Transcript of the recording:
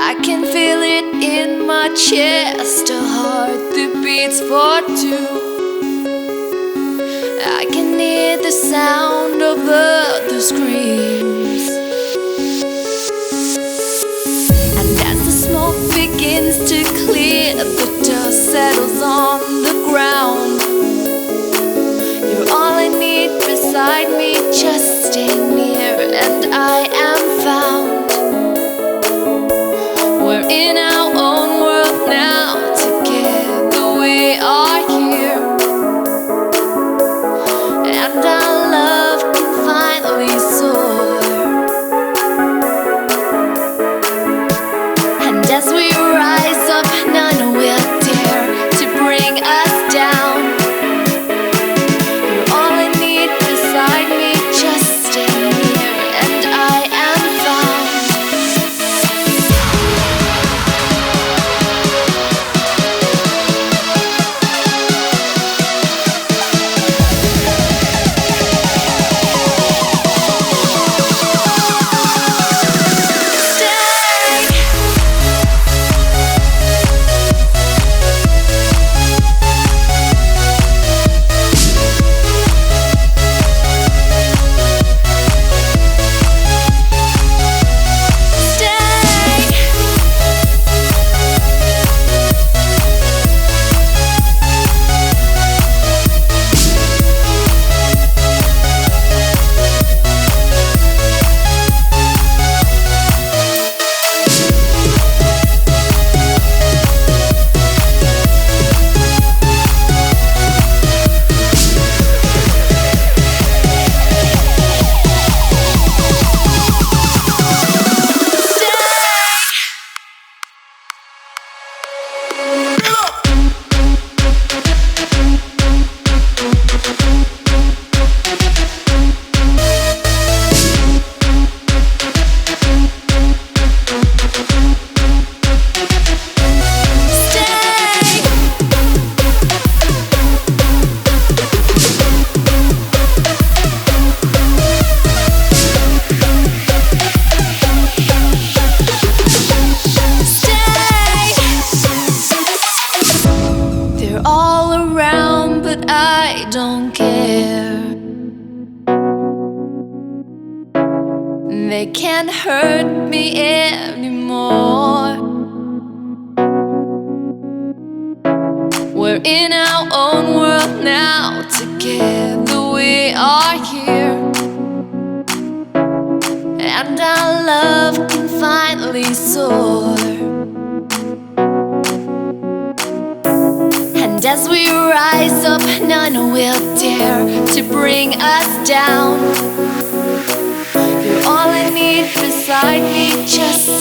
I can feel it in my chest, a heart that beats for two. I can hear the sound of other screams, and as the smoke begins to clear, the dust settles on the ground. You're all I need beside me, just stay near and I am found. We're in our own world now, together we are here, and our love can finally soar. And as we rise up, none will dare to bring us down. You're all I need beside me, just stay near and I am found. All around, but I don't care. They can't hurt me anymore. We're in our own world now, together we are here, and our love can finally soar. And as we rise up, none will dare to bring us down. You're all I need beside me, just